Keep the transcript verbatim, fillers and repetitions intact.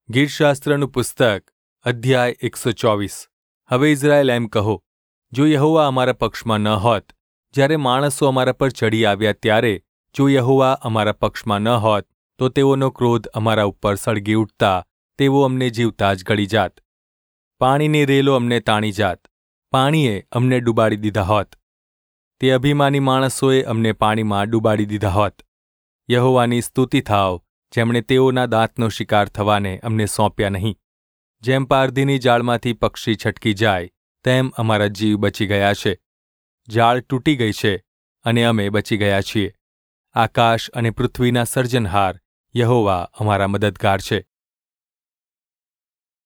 ગીતશાસ્ત્રનું પુસ્તક અધ્યાય એકસો ચોવીસ. હવે ઇઝરાયેલ એમ કહો, જો યહોવા અમારા પક્ષમાં ન હોત, જ્યારે માણસો અમારા પર ચડી આવ્યા ત્યારે જો યહોવા અમારા પક્ષમાં ન હોત, તો તેઓનો ક્રોધ અમારા ઉપર સળગી ઉઠતા તેઓ અમને જીવતા જ ગળી જાત. પાણીની રેલો અમને તાણી જાત, પાણીએ અમને ડૂબાડી દીધા હોત. તે અભિમાની માણસોએ અમને પાણીમાં ડૂબાડી દીધા હોત. યહોવાની સ્તુતિ થાવ, જેમણે તેઓના દાંતનો શિકાર થવાને અમને સોંપ્યા નહીં. જેમ પારધીની જાળમાંથી પક્ષી છટકી જાય, તેમ અમારા જીવ બચી ગયા છે. જાળ તૂટી ગઈ છે અને અમે બચી ગયા છીએ. આકાશ અને પૃથ્વીના સર્જનહાર યહોવા અમારા મદદગાર છે.